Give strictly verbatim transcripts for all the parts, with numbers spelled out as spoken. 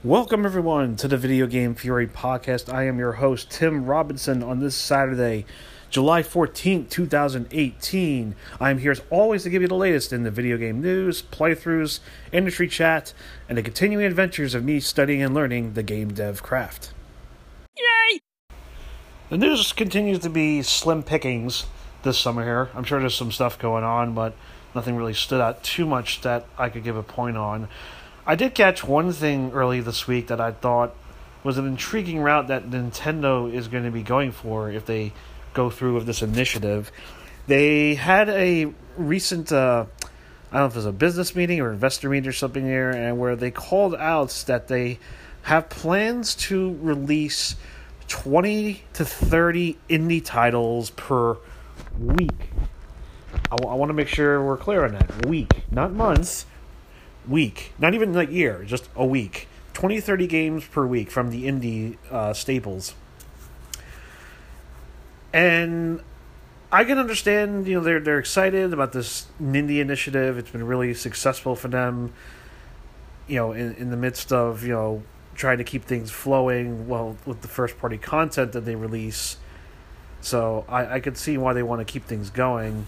Welcome, everyone, to the Video Game Fury podcast. I am your host, Tim Robinson, on this Saturday, July fourteenth, twenty eighteen. I am here as always to give you the latest in the video game news, playthroughs, industry chat, and the continuing adventures of me studying and learning the game dev craft. Yay! The news continues to be slim pickings this summer here. I'm sure there's some stuff going on, but nothing really stood out too much that I could give a point on. I did catch one thing early this week that I thought was an intriguing route that Nintendo is going to be going for if they go through with this initiative. They had a recent, uh, I don't know if it was a business meeting or investor meeting or something there, and where they called out that they have plans to release twenty to thirty indie titles per week. I, w- I want to make sure we're clear on that. Week, not months. Week, not even like year, just a week. twenty, thirty games per week from the indie uh, staples. And I can understand, you know, they're they're excited about this Nindy initiative. It's been really successful for them, you know, in, in the midst of, you know, trying to keep things flowing, well, with the first party content that they release. So I, I could see why they want to keep things going.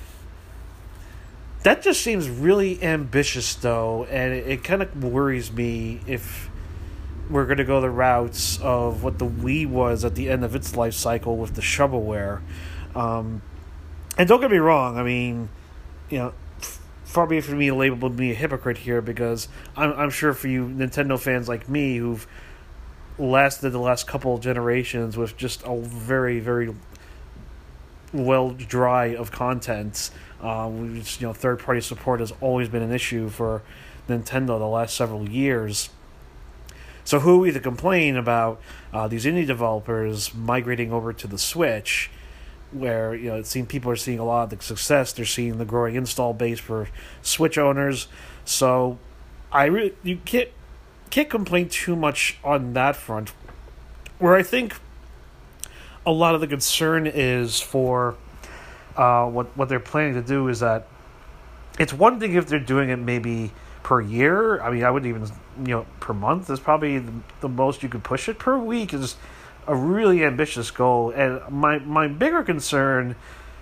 That just seems really ambitious, though, and it, it kind of worries me if we're going to go the routes of what the Wii was at the end of its life cycle with the shovelware. Um, and don't get me wrong, I mean, you know, far be it for me to label me a hypocrite here, because I'm, I'm sure for you Nintendo fans like me who've lasted the last couple of generations with just a very, very well dry of content. Um, which, you know, third-party support has always been an issue for Nintendo the last several years. So who are we to complain about uh, these indie developers migrating over to the Switch, where, you know, it seems people are seeing a lot of the success. They're seeing the growing install base for Switch owners. So I really you can't can't complain too much on that front. Where I think a lot of the concern is for Uh, what what they're planning to do is that it's one thing if they're doing it maybe per year. I mean, I wouldn't even, you know, per month is probably the, the most you could push it. Per week is a really ambitious goal. And my, my bigger concern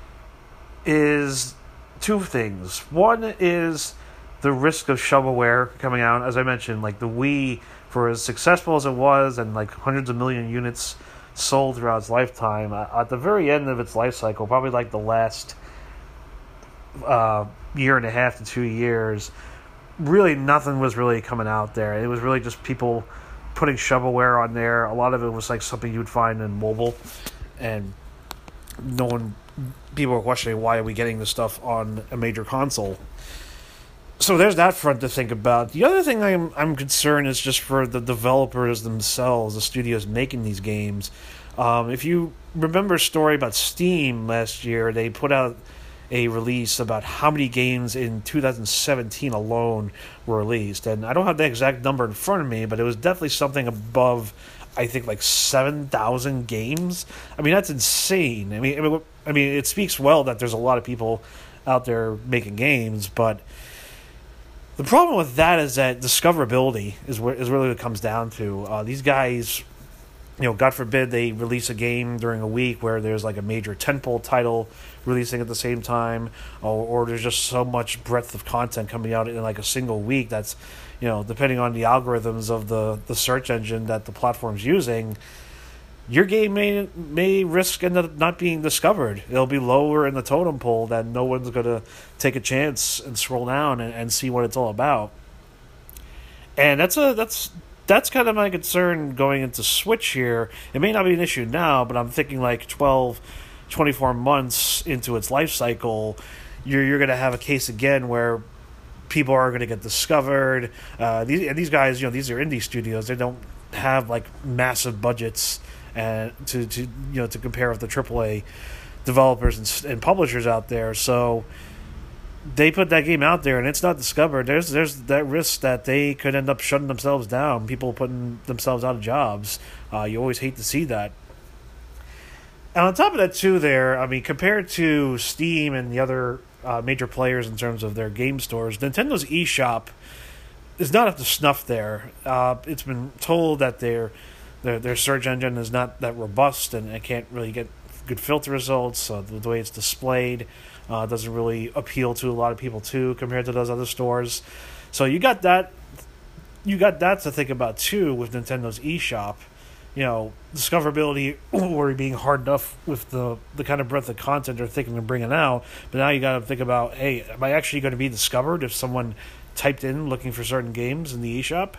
is two things. One is the risk of shovelware coming out. As I mentioned, like the Wii, for as successful as it was and like hundreds of million units sold throughout its lifetime, at the very end of its life cycle, probably like the last uh, year and a half to two years, really nothing was really coming out there. It was really just people putting shovelware on there. A lot of it was like something you would find in mobile, and no one, people were questioning, why are we getting this stuff on a major console? So there's that front to think about. The other thing I'm I'm concerned is just for the developers themselves, the studios making these games. Um, if you remember a story about Steam last year, they put out a release about how many games in two thousand seventeen alone were released. And I don't have the exact number in front of me, but it was definitely something above, I think, like seven thousand games. I mean, that's insane. I mean, I mean, I mean, it speaks well that there's a lot of people out there making games, but the problem with that is that discoverability is where is really what it comes down to. Uh, these guys, you know, God forbid they release a game during a week where there's like a major tentpole title releasing at the same time, or, or there's just so much breadth of content coming out in like a single week that's, you know, depending on the algorithms of the, the search engine that the platform's using, your game may may risk end up not being discovered. It'll be lower in the totem pole that no one's going to take a chance and scroll down and, and see what it's all about. And that's a that's that's kind of my concern going into Switch here. It may not be an issue now, but I'm thinking like twelve, twenty-four months into its life cycle, you're you're going to have a case again where people are going to get discovered. Uh, these and these guys, you know, these are indie studios. They don't have like massive budgets and to, to you know to compare with the triple A developers and, and publishers out there. So they put that game out there and it's not discovered. There's there's that risk that they could end up shutting themselves down. People putting themselves out of jobs. Uh, you always hate to see that. And on top of that too, there, I mean, compared to Steam and the other uh, major players in terms of their game stores, Nintendo's eShop is not up to snuff there. Uh, it's been told that their their their search engine is not that robust and it can't really get good filter results. So the, the way it's displayed uh, doesn't really appeal to a lot of people too, compared to those other stores. So you got that. You got that to think about too with Nintendo's eShop. You know, discoverability already being hard enough with the, the kind of breadth of content they're thinking of bringing out. But now you got to think about, hey, am I actually going to be discovered if someone typed in looking for certain games in the eShop?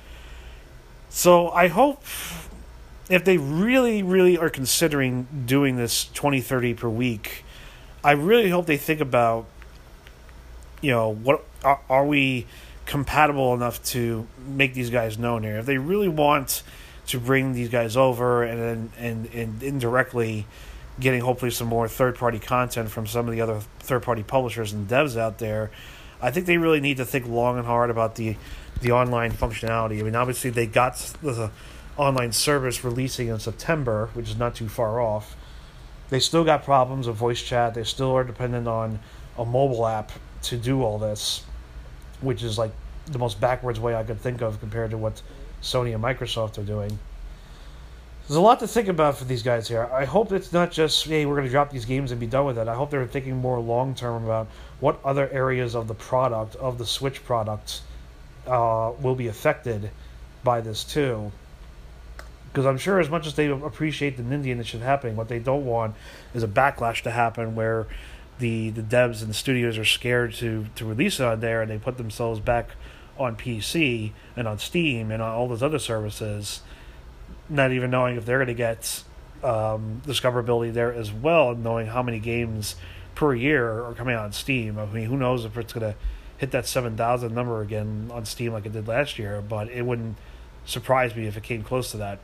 So I hope if they really, really are considering doing this twenty, thirty per week, I really hope they think about, you know, what are, are we compatible enough to make these guys known here? If they really want to bring these guys over and and and indirectly getting hopefully some more third-party content from some of the other third-party publishers and devs out there, I think they really need to think long and hard about the the online functionality. I mean, obviously they got the online service releasing in September, which is not too far off. They still got problems with voice chat. They still are dependent on a mobile app to do all this, which is like the most backwards way I could think of compared to what Sony and Microsoft are doing. There's a lot to think about for these guys here. I hope it's not just, hey, we're going to drop these games and be done with it. I hope they're thinking more long-term about what other areas of the product, of the Switch product, uh, will be affected by this too. Because I'm sure as much as they appreciate the Ninja initiative happening, what they don't want is a backlash to happen where the, the devs and the studios are scared to, to release it on there and they put themselves back on P C and on Steam and on all those other services, not even knowing if they're going to get um, discoverability there as well, and knowing how many games per year are coming out on Steam. I mean, who knows if it's going to hit that seven thousand number again on Steam like it did last year, but it wouldn't surprise me if it came close to that.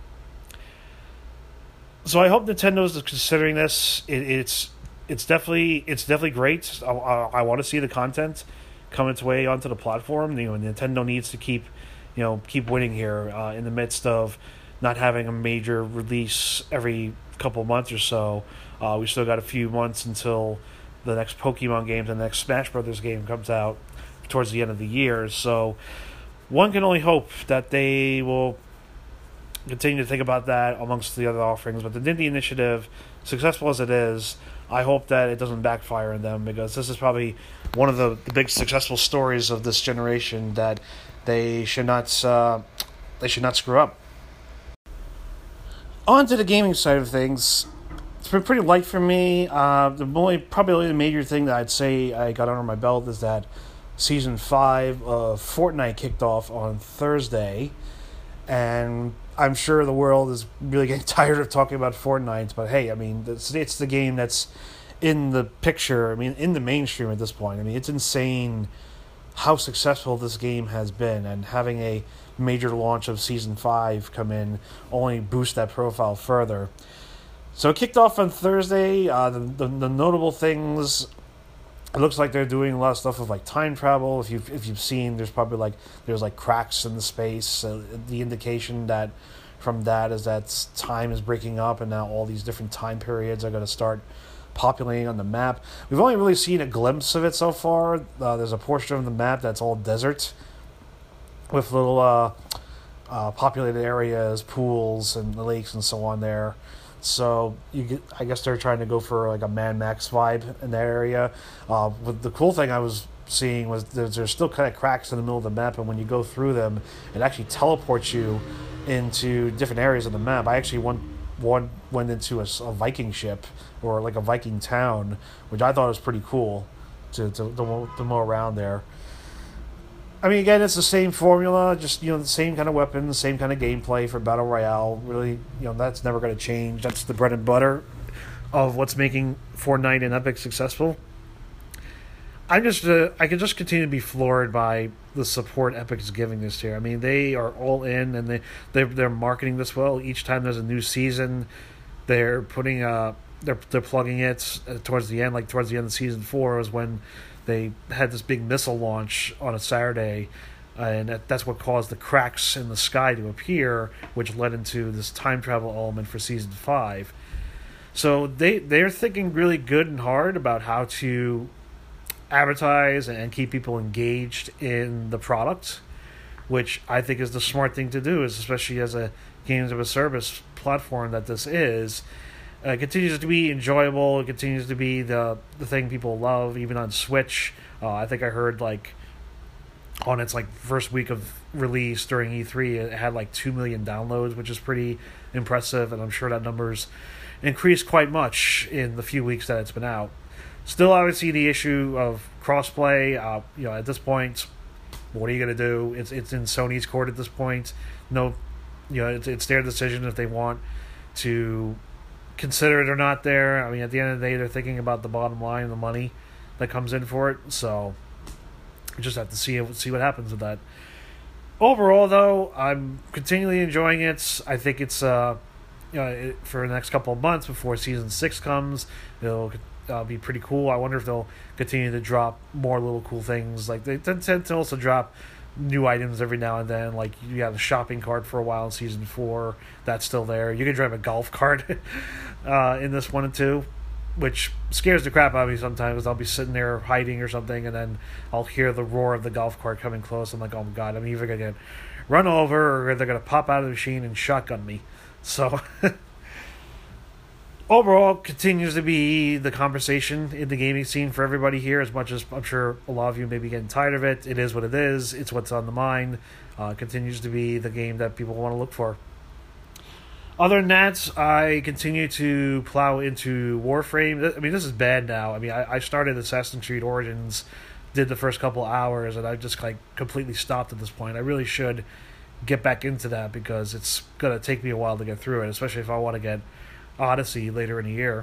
So I hope Nintendo's considering this. It, it's it's definitely it's definitely great. I, I, I want to see the content come its way onto the platform. You know, Nintendo needs to keep, you know, keep winning here uh, in the midst of not having a major release every couple months or so. Uh, we still got a few months until the next Pokemon game, the next Smash Brothers game comes out towards the end of the year. So one can only hope that they will continue to think about that amongst the other offerings. But the Ninja Initiative, successful as it is, I hope that it doesn't backfire on them, because this is probably one of the, the big successful stories of this generation that they should not uh, they should not screw up. On to the gaming side of things, it's been pretty light for me. Uh, the only probably only the major thing that I'd say I got under my belt is that season five of Fortnite kicked off on Thursday, and I'm sure the world is really getting tired of talking about Fortnite, but hey, I mean, it's, it's the game that's in the picture, I mean, in the mainstream at this point. I mean, it's insane how successful this game has been, and having a major launch of Season five come in only boost that profile further. So it kicked off on Thursday. Uh, the, the, the notable things, it looks like they're doing a lot of stuff with like time travel. If you've if you've seen, there's probably like there's like cracks in the space. Uh, the indication that from that is that time is breaking up, and now all these different time periods are going to start populating on the map. We've only really seen a glimpse of it so far. Uh, there's a portion of the map that's all desert, with little uh, uh, populated areas, pools, and lakes, and so on there. So you get, I guess they're trying to go for like a Mad Max vibe in that area. Uh, but the cool thing I was seeing was there's, there's still kind of cracks in the middle of the map, and when you go through them, it actually teleports you into different areas of the map. I actually went one went into a, a Viking ship, or like a Viking town, which I thought was pretty cool to to to, to mow around there. I mean, again, it's the same formula, just, you know, the same kind of weapons, same kind of gameplay for Battle Royale. Really, you know, that's never going to change. That's the bread and butter of what's making Fortnite and Epic successful. I just, uh, I can just continue to be floored by the support Epic is giving this year. I mean, they are all in, and they they're, they're marketing this well. Each time there's a new season, they're putting uh they're they're plugging it towards the end. Like towards the end of season four was when they had this big missile launch on a Saturday, uh, and that, that's what caused the cracks in the sky to appear, which led into this time travel element for season five. So they they're thinking really good and hard about how to advertise and keep people engaged in the product. which I think is the smart thing to do, is especially as a games of a service platform that this is. Uh, it continues to be enjoyable. It continues to be the the thing people love, even on Switch. Uh, I think I heard like on its like first week of release during E three, it had like two million downloads, which is pretty impressive, and I'm sure that number's increased quite much in the few weeks that it's been out. Still, obviously, the issue of crossplay. Uh, you know, at this point, what are you going to do? It's it's in Sony's court at this point. No, you know, it's it's their decision if they want to consider it or not there. I mean, at the end of the day, they're thinking about the bottom line, the money that comes in for it. So we just have to see see what happens with that. Overall, though, I'm continually enjoying it. I think it's uh, you know, it, for the next couple of months before season six comes, it'll uh, be pretty cool. I wonder if they'll continue to drop more little cool things. Like they tend to also drop new items every now and then. Like you have a shopping cart for a while in season four, that's still there. You can drive a golf cart uh, in this one and two, which scares the crap out of me sometimes, because I'll be sitting there hiding or something, and then I'll hear the roar of the golf cart coming close. I'm like, oh my god, I'm either gonna get run over or they're gonna pop out of the machine and shotgun me. So overall, continues to be the conversation in the gaming scene for everybody here, as much as I'm sure a lot of you may be getting tired of it. It is what it is. It's what's on the mind. Uh, continues to be the game that people want to look for. Other than that, I continue to plow into Warframe. I mean, this is bad now. I mean, I, I started Assassin's Creed Origins, did the first couple hours, and I just like completely stopped at this point. I really should get back into that, because it's going to take me a while to get through it, especially if I want to get Odyssey later in the year.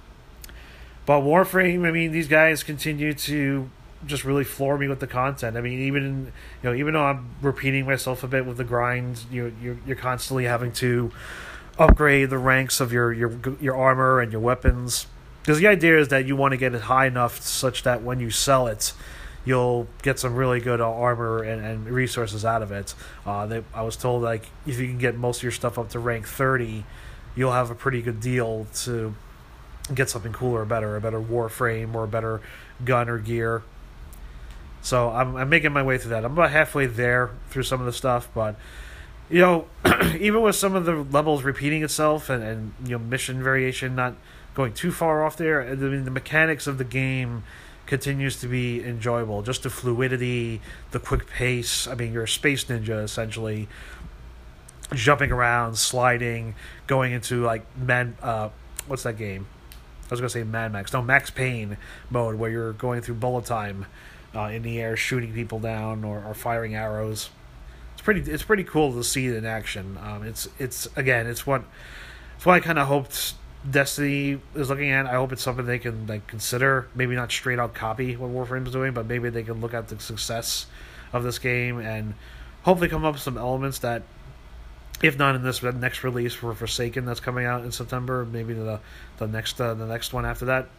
But Warframe, I mean, these guys continue to just really floor me with the content. I mean, even you know, even though I'm repeating myself a bit with the grind, you you're, you're constantly having to upgrade the ranks of your your your armor and your weapons, because the idea is that you want to get it high enough such that when you sell it, you'll get some really good armor and, and resources out of it. Uh, they, I was told, like, if you can get most of your stuff up to rank thirty, you'll have a pretty good deal to get something cooler or better, a better Warframe or a better gun or gear. So I'm, I'm making my way through that. I'm about halfway there through some of the stuff, but you know, even with some of the levels repeating itself and, and you know, mission variation not going too far off there, I mean, the mechanics of the game continues to be enjoyable. Just the fluidity, the quick pace. I mean, you're a space ninja, essentially, jumping around, sliding, going into, like, Mad... Uh, what's that game? I was going to say Mad Max. No, Max Payne mode, where you're going through bullet time uh, in the air, shooting people down or, or firing arrows. It's pretty. It's pretty cool to see it in action. Um, it's it's again. It's what. It's what I kind of hoped Destiny is looking at. I hope it's something they can like consider. Maybe not straight out copy what Warframe's doing, but maybe they can look at the success of this game and hopefully come up with some elements that, if not in this next release for Forsaken that's coming out in September, maybe the the next uh, the next one after that.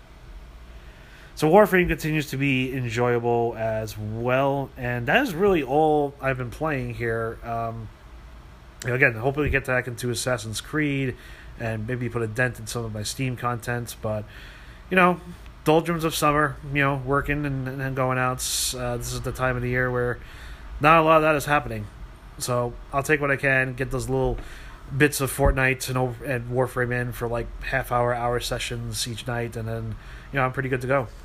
So Warframe continues to be enjoyable as well, and that is really all I've been playing here. Um, again, hopefully get back into Assassin's Creed and maybe put a dent in some of my Steam content, but, you know, doldrums of summer, you know, working and, and going out. Uh, this is the time of the year where not a lot of that is happening. So I'll take what I can, get those little bits of Fortnite and, and Warframe in for like half hour, hour sessions each night, and then, you know, I'm pretty good to go.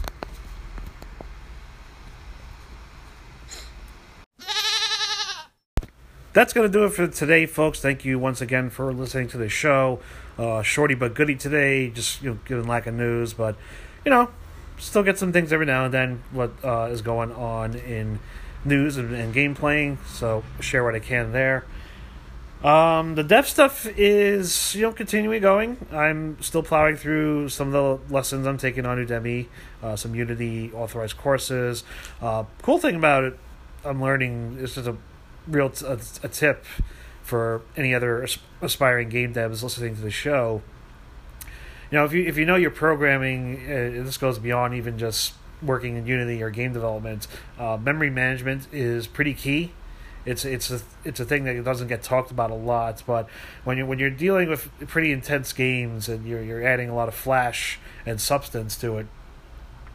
That's going to do it for today, folks. Thank you once again for listening to the show. Uh, shorty but goody today, just, you know, given lack of news, but, you know, still get some things every now and then, what uh, is going on in news and, and game playing, so share what I can there. Um, the dev stuff is, you know, continuing going. I'm still plowing through some of the lessons I'm taking on Udemy, uh, some Unity authorized courses. Uh, cool thing about it, I'm learning, is just a real t- a, a tip for any other as- aspiring game devs listening to the show. You know, if you if you know your programming, uh, this goes beyond even just working in Unity or game development. Uh, memory management is pretty key. It's it's a it's a thing that doesn't get talked about a lot, but when you when you're dealing with pretty intense games and you're you're adding a lot of flash and substance to it,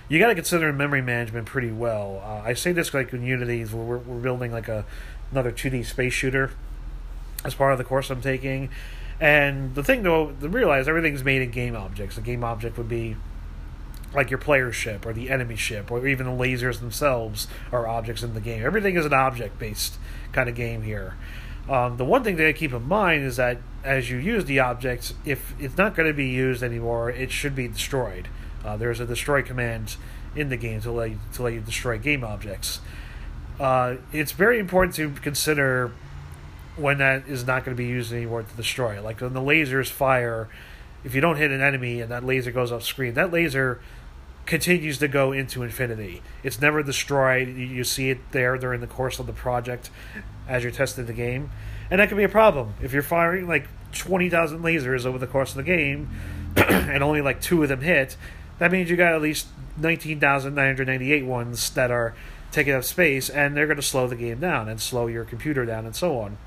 you got to consider memory management pretty well. Uh, I say this like in Unity, where we're, we're building like a another two D space shooter as part of the course I'm taking. And the thing, though, to realize everything's made in game objects. The game object would be like your player ship or the enemy ship or even the lasers themselves are objects in the game. Everything is an object-based kind of game here. Um, the one thing that I keep in mind is that as you use the objects, if it's not going to be used anymore, it should be destroyed. Uh, there's a destroy command in the game to let you, to let you destroy game objects. Uh, it's very important to consider when that is not going to be used anymore to destroy. Like when the lasers fire, if you don't hit an enemy and that laser goes off screen, that laser continues to go into infinity. It's never destroyed. You see it there during the course of the project as you're testing the game. And that can be a problem. If you're firing like twenty thousand lasers over the course of the game and only like two of them hit, that means you got at least nineteen thousand nine hundred ninety-eight ones that are taking up space, and they're going to slow the game down and slow your computer down and so on.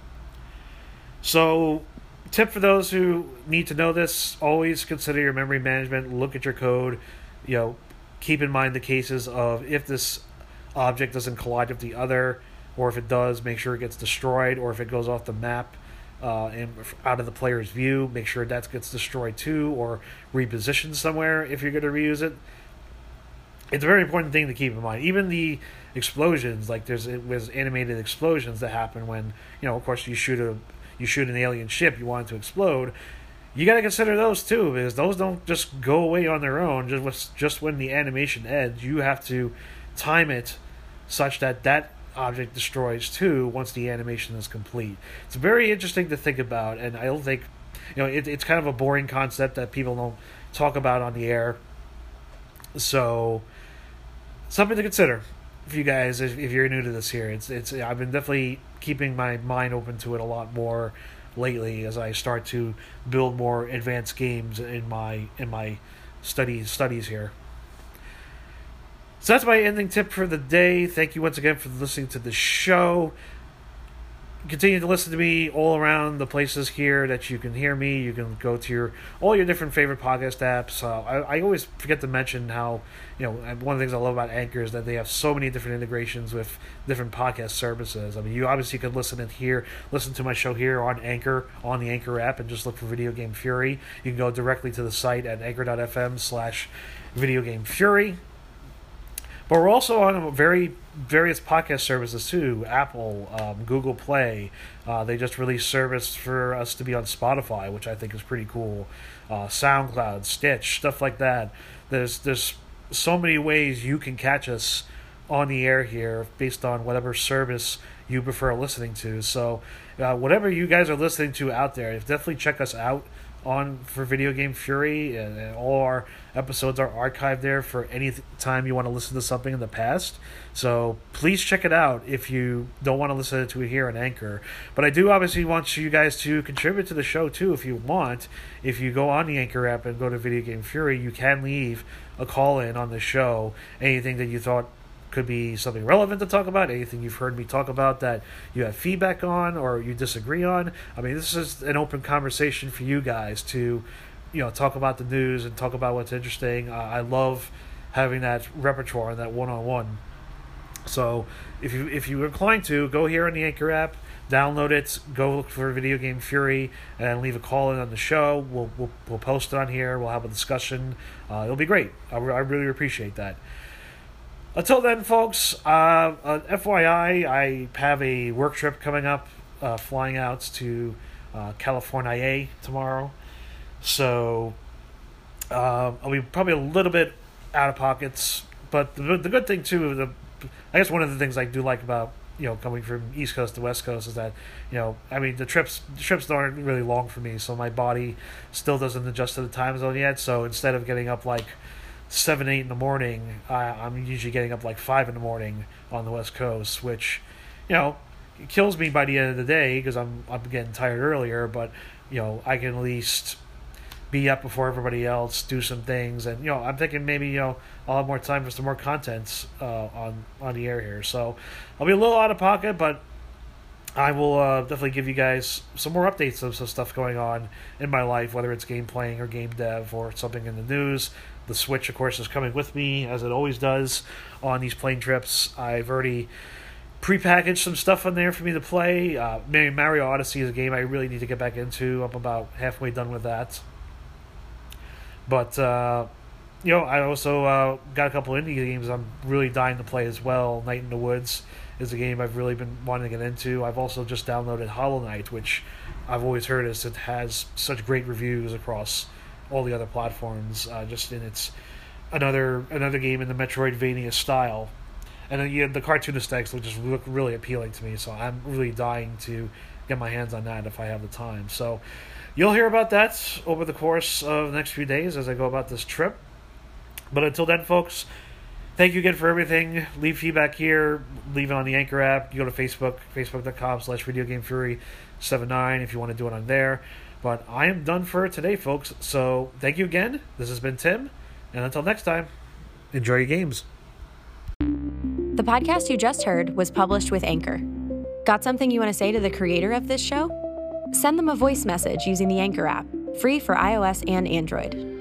So, tip for those who need to know this, always consider your memory management, look at your code, you know, keep in mind the cases of if this object doesn't collide with the other, or if it does, make sure it gets destroyed, or if it goes off the map uh, and out of the player's view, make sure that gets destroyed too, or repositioned somewhere if you're going to reuse it. It's a very important thing to keep in mind. Even the explosions, like there's it was animated explosions that happen when, you know, of course you shoot a you shoot an alien ship, you want it to explode. You got to consider those too, because those don't just go away on their own. Just just when the animation ends, you have to time it such that that object destroys too once the animation is complete. It's very interesting to think about, and I don't think, you know, it, it's kind of a boring concept that people don't talk about on the air. So, something to consider for you guys if, if you're new to this here. It's it's I've been definitely keeping my mind open to it a lot more lately as I start to build more advanced games in my in my study studies here. So that's my ending tip for the day. Thank you once again for listening to the show. Continue to listen to me all around the places here that you can hear me. You can go to your all your different favorite podcast apps. Uh, I, I always forget to mention how, you know, one of the things I love about Anchor is that they have so many different integrations with different podcast services. I mean, you obviously could listen in here, listen to my show here on Anchor, on the Anchor app, and just look for Video Game Fury. You can go directly to the site at anchor.fm slash Video Game Fury. But we're also on very various podcast services too. Apple, um, Google Play. Uh, they just released service for us to be on Spotify, which I think is pretty cool. Uh, SoundCloud, Stitch, stuff like that. There's there's so many ways you can catch us on the air here based on whatever service you prefer listening to. So uh, whatever you guys are listening to out there, definitely check us out on for Video Game Fury, and, and all our episodes are archived there for any th- time you want to listen to something in the past. So please check it out if you don't want to listen to it here on Anchor. But I do obviously want you guys to contribute to the show too if you want. If you go on the Anchor app and go to Video Game Fury, you can leave a call in on the show. Anything that you thought could be something relevant to talk about, anything you've heard me talk about that you have feedback on or you disagree on. I mean, this is an open conversation for you guys to, you know, talk about the news and talk about what's interesting. Uh, I love having that repertoire and that one-on-one. So if you if you're inclined to, go here on the Anchor app, download it, go look for Video Game Fury, and leave a call in on the show. We'll we'll, we'll post it on here. We'll have a discussion. Uh, it'll be great. I, I really appreciate that. Until then, folks, uh, uh, F Y I, I have a work trip coming up, uh, flying out to uh, California tomorrow. So uh, I'll be probably a little bit out of pockets. But the, the good thing, too, the, I guess one of the things I do like about, you know, coming from East Coast to West Coast is that, you know, I mean, the trips the trips aren't really long for me, so my body still doesn't adjust to the time zone yet. So instead of getting up like seven, eight in the morning, I, I'm usually getting up like five in the morning on the West Coast, which, you know, it kills me by the end of the day because I'm I'm getting tired earlier. But, you know, I can at least be up before everybody else, do some things, and, you know, I'm thinking maybe, you know, I'll have more time for some more content uh, on on the air here. So I'll be a little out of pocket, but I will uh, definitely give you guys some more updates of some stuff going on in my life, whether it's game playing or game dev or something in the news. The Switch, of course, is coming with me, as it always does, on these plane trips. I've already prepackaged some stuff on there for me to play. Uh, Mario Odyssey is a game I really need to get back into. I'm about halfway done with that. But, uh, you know, I also uh, got a couple indie games I'm really dying to play as well. Night in the Woods is a game I've really been wanting to get into. I've also just downloaded Hollow Knight, which I've always heard is it has such great reviews across all the other platforms. Uh, just in its another another game in the Metroidvania style, and then, yeah, the cartoon aesthetics will just look really appealing to me. So I'm really dying to get my hands on that if I have the time. So you'll hear about that over the course of the next few days as I go about this trip. But until then, folks, thank you again for everything. Leave feedback here. Leave it on the Anchor app. You go to Facebook, facebook.com slash VideoGameFury79 if you want to do it on there. But I am done for today, folks. So thank you again. This has been Tim. And until next time, enjoy your games. The podcast you just heard was published with Anchor. Got something you want to say to the creator of this show? Send them a voice message using the Anchor app, free for iOS and Android.